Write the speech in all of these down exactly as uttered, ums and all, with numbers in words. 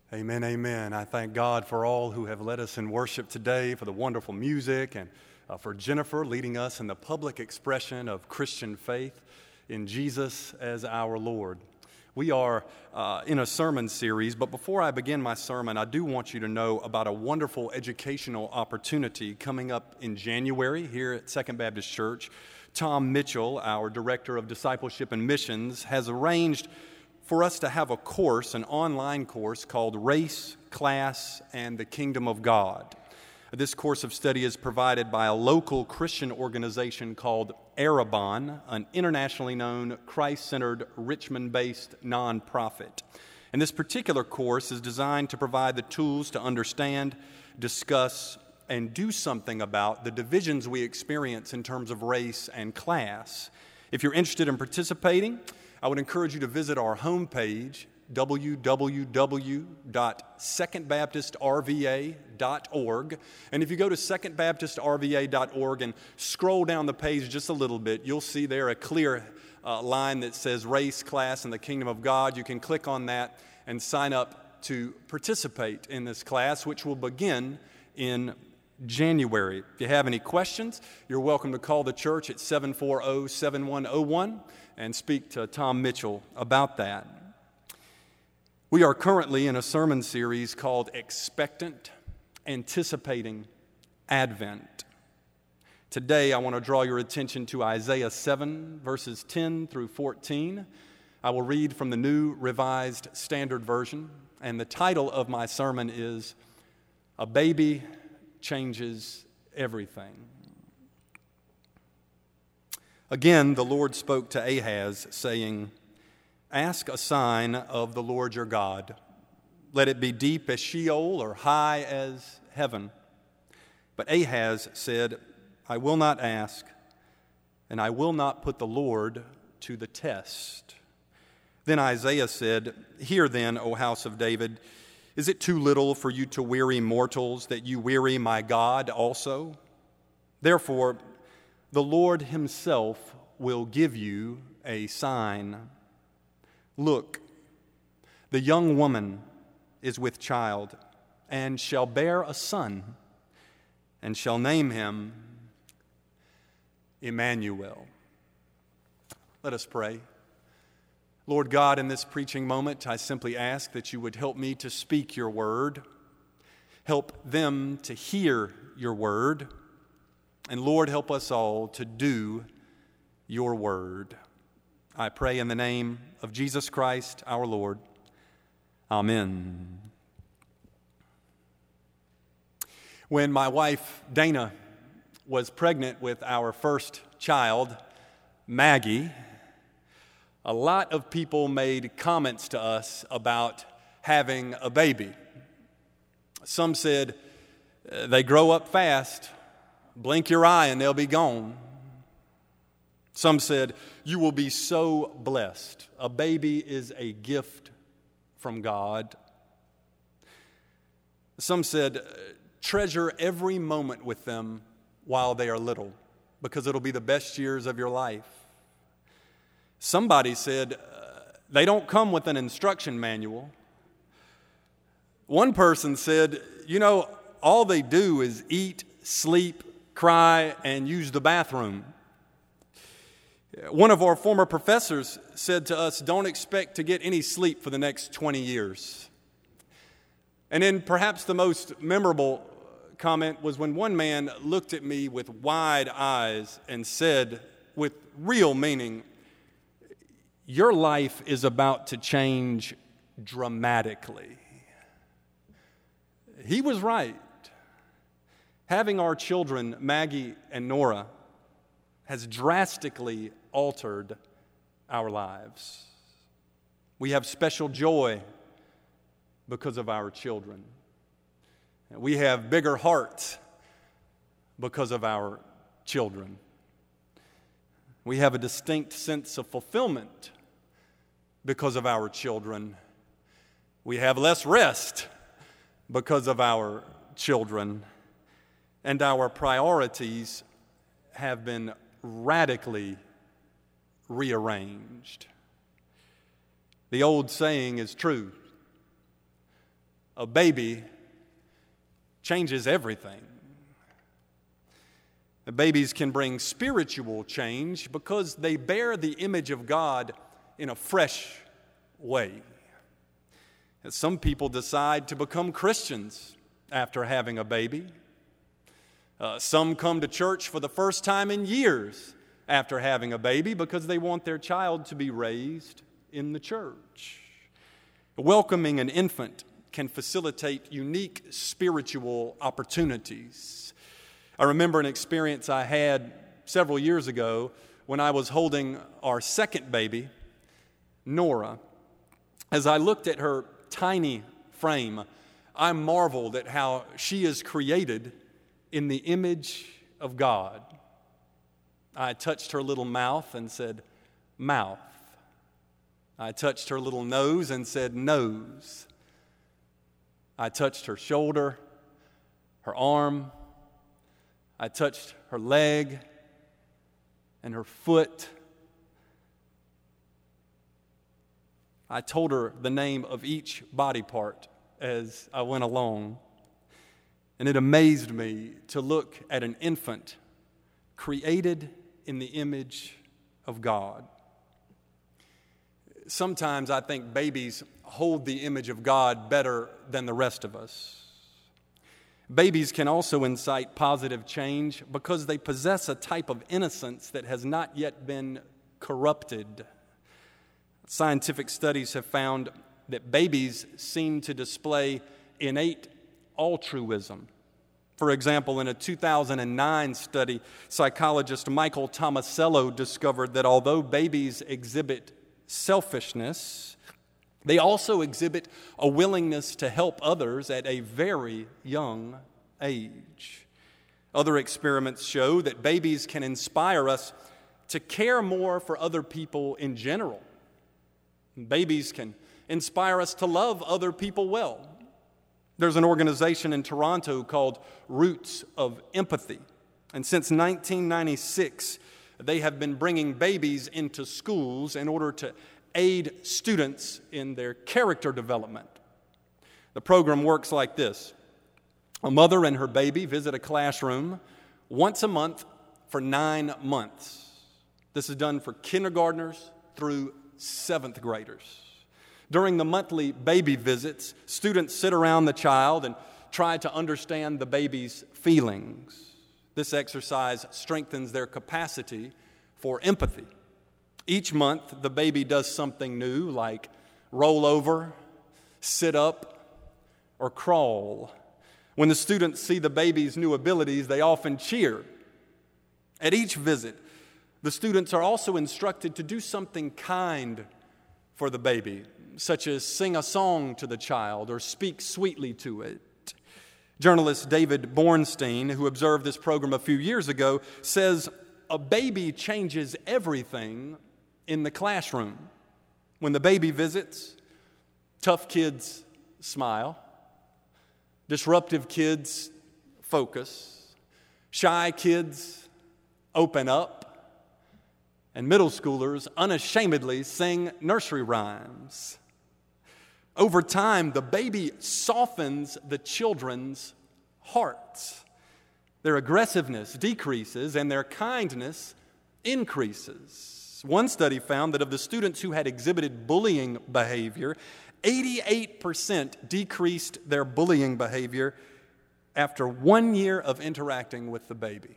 Amen, amen. I thank God for all who have led us in worship today, for the wonderful music, and uh, for Jennifer leading us in the public expression of Christian faith in Jesus as our Lord. We are uh, in a sermon series, but before I begin my sermon, I do want you to know about a wonderful educational opportunity coming up in January here at Second Baptist Church. Tom Mitchell, our Director of Discipleship and Missions, has arranged for us to have a course, an online course called Race, Class, and the Kingdom of God. This course of study is provided by a local Christian organization called Arabon, an internationally known Christ-centered, Richmond-based nonprofit. And this particular course is designed to provide the tools to understand, discuss, and do something about the divisions we experience in terms of race and class. If you're interested in participating, I would encourage you to visit our homepage, w w w dot second baptist r v a dot org. And if you go to second baptist r v a dot org and scroll down the page just a little bit, you'll see there a clear uh, line that says Race, Class, and the Kingdom of God. You can click on that and sign up to participate in this class, which will begin in January. If you have any questions, you're welcome to call the church at seven four zero, seven one zero one and speak to Tom Mitchell about that. We are currently in a sermon series called Expectant, Anticipating Advent. Today, I want to draw your attention to Isaiah seven, verses ten through fourteen. I will read from the New Revised Standard Version, and the title of my sermon is A Baby Changes Everything. Again, the Lord spoke to Ahaz, saying, "Ask a sign of the Lord your God. Let it be deep as Sheol or high as heaven." But Ahaz said, "I will not ask, and I will not put the Lord to the test." Then Isaiah said, "Hear then, O house of David, is it too little for you to weary mortals, that you weary my God also? Therefore, the Lord himself will give you a sign. Look, the young woman is with child, and shall bear a son, and shall name him Emmanuel." Let us pray. Lord God, in this preaching moment, I simply ask that you would help me to speak your word, help them to hear your word, and Lord, help us all to do your word. I pray in the name of Jesus Christ, our Lord. Amen. When my wife, Dana, was pregnant with our first child, Maggie, a lot of people made comments to us about having a baby. Some said, "They grow up fast. Blink your eye and they'll be gone." Some said, "You will be so blessed. A baby is a gift from God." Some said, "Treasure every moment with them while they are little, because it'll be the best years of your life." Somebody said, "They don't come with an instruction manual." One person said, "You know, all they do is eat, sleep, cry, and use the bathroom." One of our former professors said to us, "Don't expect to get any sleep for the next twenty years. And then perhaps the most memorable comment was when one man looked at me with wide eyes and said, with real meaning, "Your life is about to change dramatically." He was right. Having our children, Maggie and Nora, has drastically altered our lives. We have special joy because of our children. We have bigger hearts because of our children. We have a distinct sense of fulfillment because of our children. We have less rest because of our children. And our priorities have been radically rearranged. The old saying is true: a baby changes everything. The babies can bring spiritual change because they bear the image of God in a fresh way. Some people decide to become Christians after having a baby. Uh, some come to church for the first time in years after having a baby because they want their child to be raised in the church. Welcoming an infant can facilitate unique spiritual opportunities. I remember an experience I had several years ago when I was holding our second baby, Nora. As I looked at her tiny frame, I marveled at how she is created in the image of God. I touched her little mouth and said, mouth. I touched her little nose and said, nose. I touched her shoulder, her arm. I touched her leg and her foot. I told her the name of each body part as I went along. And it amazed me to look at an infant created in the image of God. Sometimes I think babies hold the image of God better than the rest of us. Babies can also incite positive change because they possess a type of innocence that has not yet been corrupted. Scientific studies have found that babies seem to display innate altruism. For example, in a two thousand nine study, psychologist Michael Tomasello discovered that although babies exhibit selfishness, they also exhibit a willingness to help others at a very young age. Other experiments show that babies can inspire us to care more for other people in general. Babies can inspire us to love other people well. There's an organization in Toronto called Roots of Empathy. And since nineteen ninety-six, they have been bringing babies into schools in order to aid students in their character development. The program works like this. A mother and her baby visit a classroom once a month for nine months. This is done for kindergartners through seventh graders. During the monthly baby visits, students sit around the child and try to understand the baby's feelings. This exercise strengthens their capacity for empathy. Each month, the baby does something new, like roll over, sit up, or crawl. When the students see the baby's new abilities, they often cheer. At each visit, the students are also instructed to do something kind for the baby, such as sing a song to the child or speak sweetly to it. Journalist David Bornstein, who observed this program a few years ago, says a baby changes everything in the classroom. When the baby visits, tough kids smile, disruptive kids focus, shy kids open up, and middle schoolers unashamedly sing nursery rhymes. Over time, the baby softens the children's hearts. Their aggressiveness decreases and their kindness increases. One study found that of the students who had exhibited bullying behavior, eighty-eight percent decreased their bullying behavior after one year of interacting with the baby.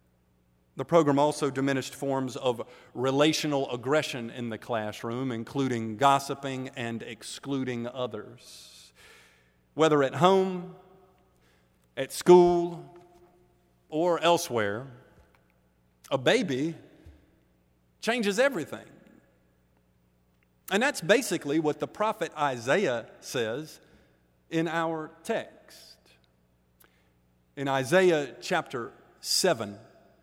The program also diminished forms of relational aggression in the classroom, including gossiping and excluding others. Whether at home, at school, or elsewhere, a baby changes everything. And that's basically what the prophet Isaiah says in our text. In Isaiah chapter seven,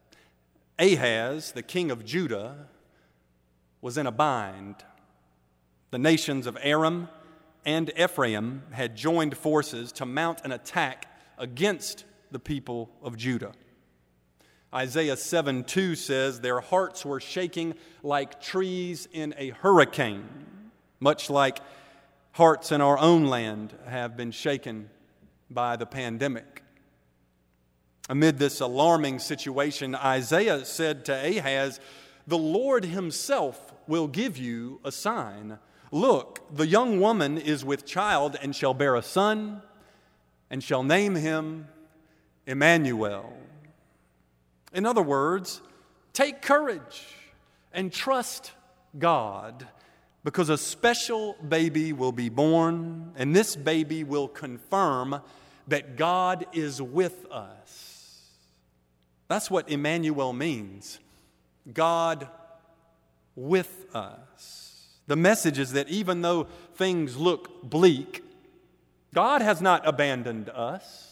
Ahaz, the king of Judah, was in a bind. The nations of Aram and Ephraim had joined forces to mount an attack against the people of Judah. Isaiah seven two says, their hearts were shaking like trees in a hurricane, much like Hearts in our own land have been shaken by the pandemic. Amid this alarming situation, Isaiah said to Ahaz, "The Lord himself will give you a sign. Look, the young woman is with child and shall bear a son, and shall name him Emmanuel." In other words, take courage and trust God, because a special baby will be born, and this baby will confirm that God is with us. That's what Emmanuel means. God with us. The message is that even though things look bleak, God has not abandoned us.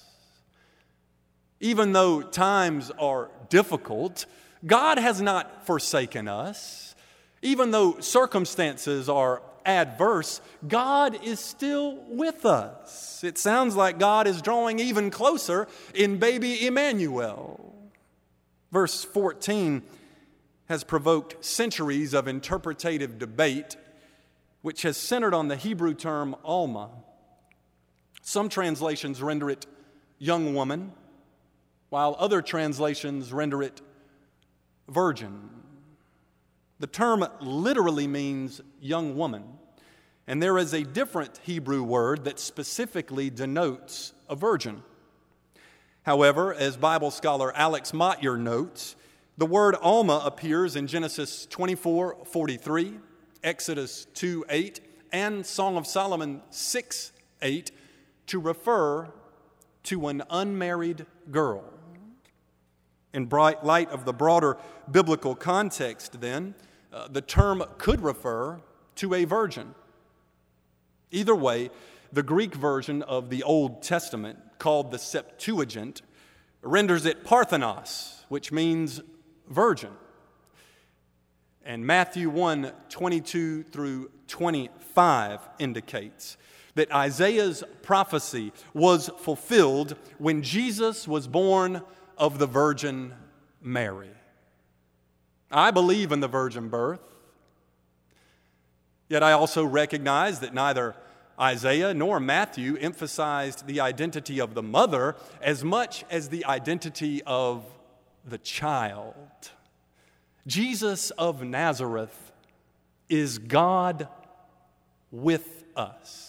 Even though times are difficult, God has not forsaken us. Even though circumstances are adverse, God is still with us. It sounds like God is drawing even closer in baby Emmanuel. Verse fourteen has provoked centuries of interpretative debate, which has centered on the Hebrew term Alma. Some translations render it young woman, while other translations render it virgin. The term literally means young woman, and there is a different Hebrew word that specifically denotes a virgin. However, as Bible scholar Alex Motyer notes, the word Alma appears in Genesis twenty-four forty-three, Exodus two eight, and Song of Solomon six eight to refer to an unmarried girl. In bright light of the broader biblical context, then, uh, the term could refer to a virgin. Either way, the Greek version of the Old Testament, called the Septuagint, renders it Parthenos, which means virgin. And Matthew one twenty-two through twenty-five indicates that Isaiah's prophecy was fulfilled when Jesus was born of the Virgin Mary. I believe in the virgin birth, yet I also recognize that neither Isaiah nor Matthew emphasized the identity of the mother as much as the identity of the child. Jesus of Nazareth is God with us.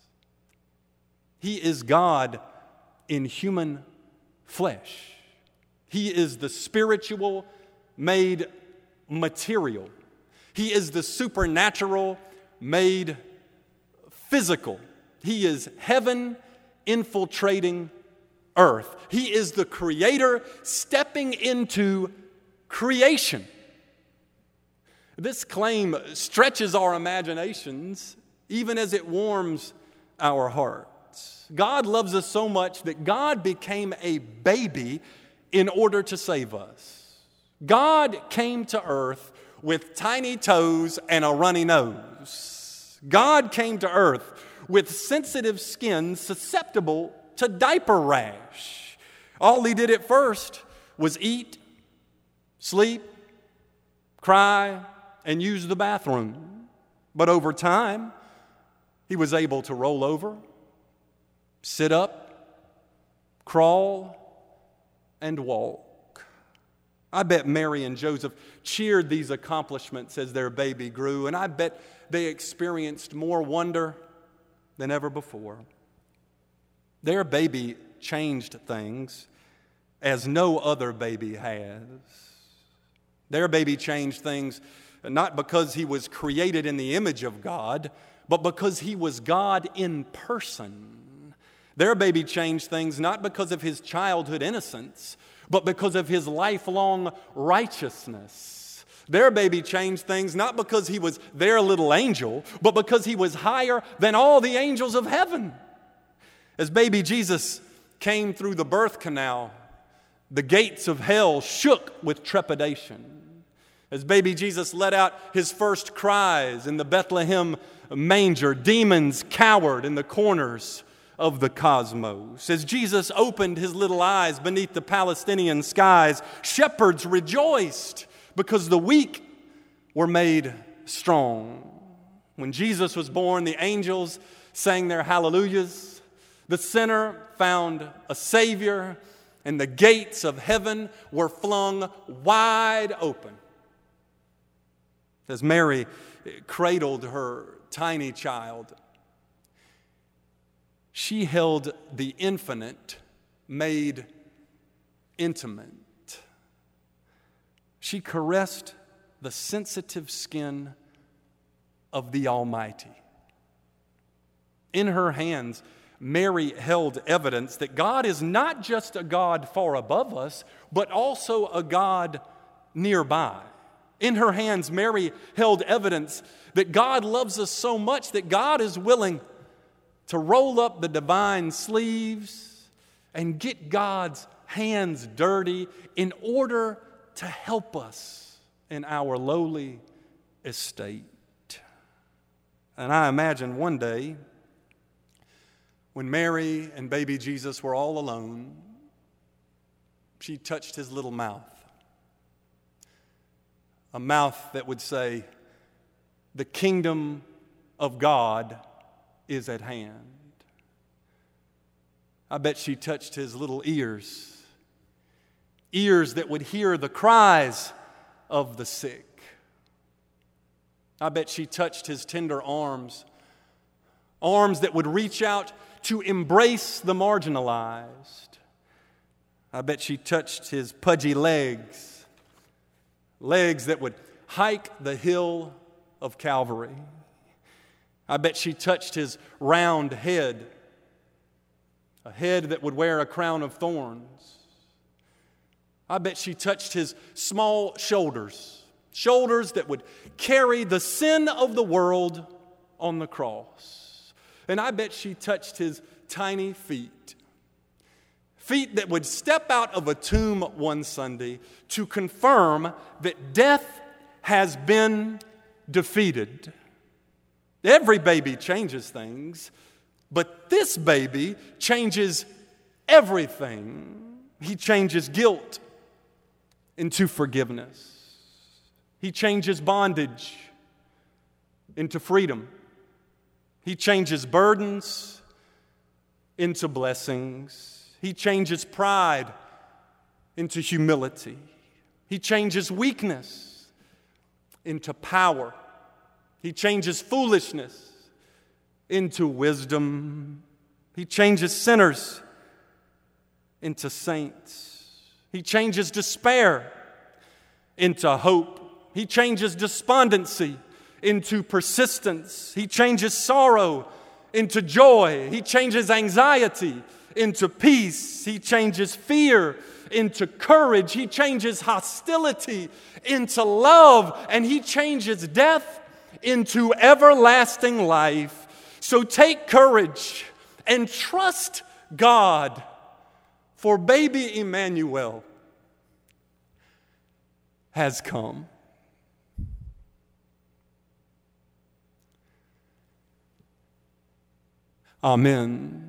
He is God in human flesh. He is the spiritual made material. He is the supernatural made physical. He is heaven infiltrating earth. He is the creator stepping into creation. This claim stretches our imaginations even as it warms our hearts. God loves us so much that God became a baby in order to save us. God came to earth with tiny toes and a runny nose. God came to earth with sensitive skin susceptible to diaper rash. All he did at first was eat, sleep, cry, and use the bathroom. But over time, he was able to roll over, sit up, crawl, and walk. I bet Mary and Joseph cheered these accomplishments as their baby grew, and I bet they experienced more wonder than ever before. Their baby changed things as no other baby has. Their baby changed things not because he was created in the image of God, but because he was God in person. Their baby changed things not because of his childhood innocence, but because of his lifelong righteousness. Their baby changed things not because he was their little angel, but because he was higher than all the angels of heaven. As baby Jesus came through the birth canal, the gates of hell shook with trepidation. As baby Jesus let out his first cries in the Bethlehem manger, demons cowered in the corners of the cosmos. As Jesus opened his little eyes beneath the Palestinian skies, shepherds rejoiced because the weak were made strong. When Jesus was born, the angels sang their hallelujahs. The sinner found a Savior, and the gates of heaven were flung wide open. As Mary cradled her tiny child, she held the infinite made intimate. She caressed the sensitive skin of the Almighty. In her hands, Mary held evidence that God is not just a God far above us, but also a God nearby. In her hands, Mary held evidence that God loves us so much that God is willing to roll up the divine sleeves and get God's hands dirty in order to help us in our lowly estate. And I imagine one day when Mary and baby Jesus were all alone, she touched his little mouth. A mouth that would say, "The kingdom of God is at hand." I bet she touched his little ears, ears that would hear the cries of the sick. I bet she touched his tender arms, arms that would reach out to embrace the marginalized. I bet she touched his pudgy legs, legs that would hike the hill of Calvary. I bet she touched his round head, a head that would wear a crown of thorns. I bet she touched his small shoulders, shoulders that would carry the sin of the world on the cross. And I bet she touched his tiny feet, feet that would step out of a tomb one Sunday to confirm that death has been defeated. Every baby changes things, but this baby changes everything. He changes guilt into forgiveness. He changes bondage into freedom. He changes burdens into blessings. He changes pride into humility. He changes weakness into power. He changes foolishness into wisdom. He changes sinners into saints. He changes despair into hope. He changes despondency into persistence. He changes sorrow into joy. He changes anxiety into peace. He changes fear into courage. He changes hostility into love. And He changes death into everlasting life. So take courage and trust God, for baby Emmanuel has come. Amen.